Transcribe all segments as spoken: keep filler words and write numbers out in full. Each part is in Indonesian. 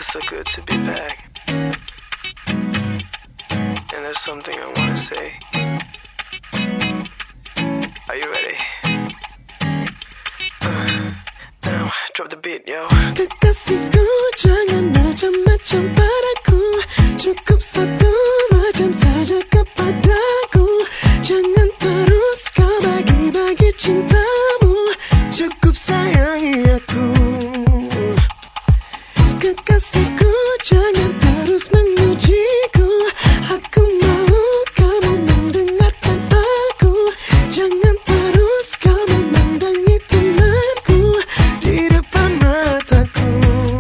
so good to be back. And there's something I want to say. Are you ready? Uh, now, drop the beat, yo. Kekasihku, jangan macam-macam padaku. Cukup satu macam saja kepadaku. Jangan terus kau bagi-bagi cintamu. Cukup sayangi aku. Kekasihku, jangan terus mengujiku. Aku mau kamu mendengarkan aku. Jangan terus kau memandangi temanku di depan mataku.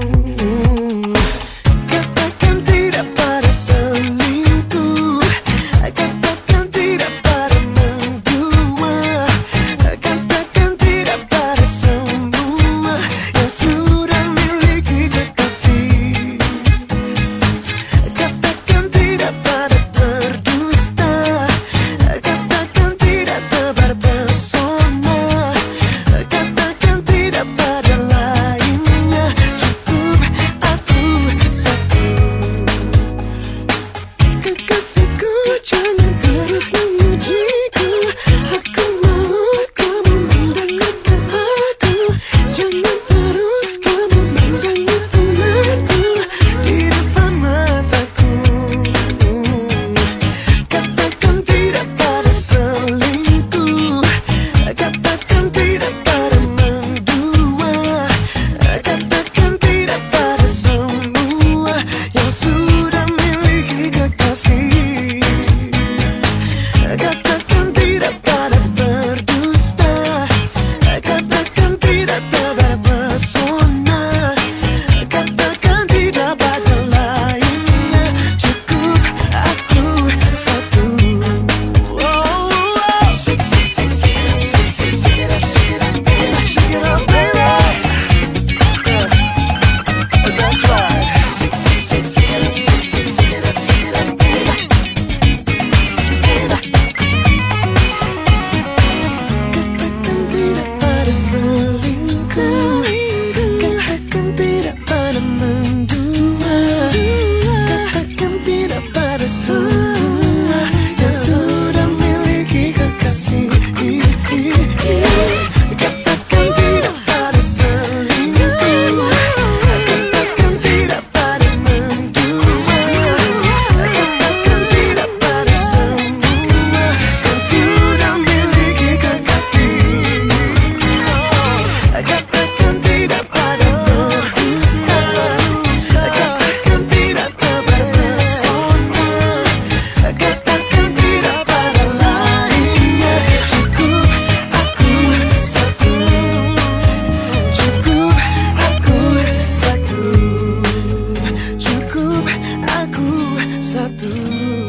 Katakan tidak pada selingkuh. Katakan tidak pada mendua. Katakan tidak pada semua yang sudah miliki kekasih. Katakan tidak pada berdusta. Katakan tidak tebar pesona. Katakan tidak pada lainnya. Cukup aku satu. Kekasihku, jangan terus mengujiku. Aku mau kamu mendengarkan aku. Jangan terus kamu memandangi temanku di depan mataku. Katakan tidak pada selingkuh. Katakan tidak pada mendua. Katakan tidak pada semua yang sudah miliki kekasih. Katakan tidak pada berdusta. Katakan tidak tebar pesona. Katakan tidak pada lainnya. Cukup aku satu. Shake it up, shake it up, baby. That's right. Shake it up, shake it up, shake it up, baby. Katakan tidak pada selingkuh. Katakan tidak pada mendua. Katakan tidak pada semua yang sudah miliki kekasih. Katakan tidak pada selingkuh. Katakan tidak pada mendua. Katakan tidak pada semua yang sudah miliki kekasih. Katakan tidak pada berdusta. Katakan tidak tebar pesona. Katakan tidak pada lainnya. Cukup aku satu. Cukup aku satu. Cukup aku satu.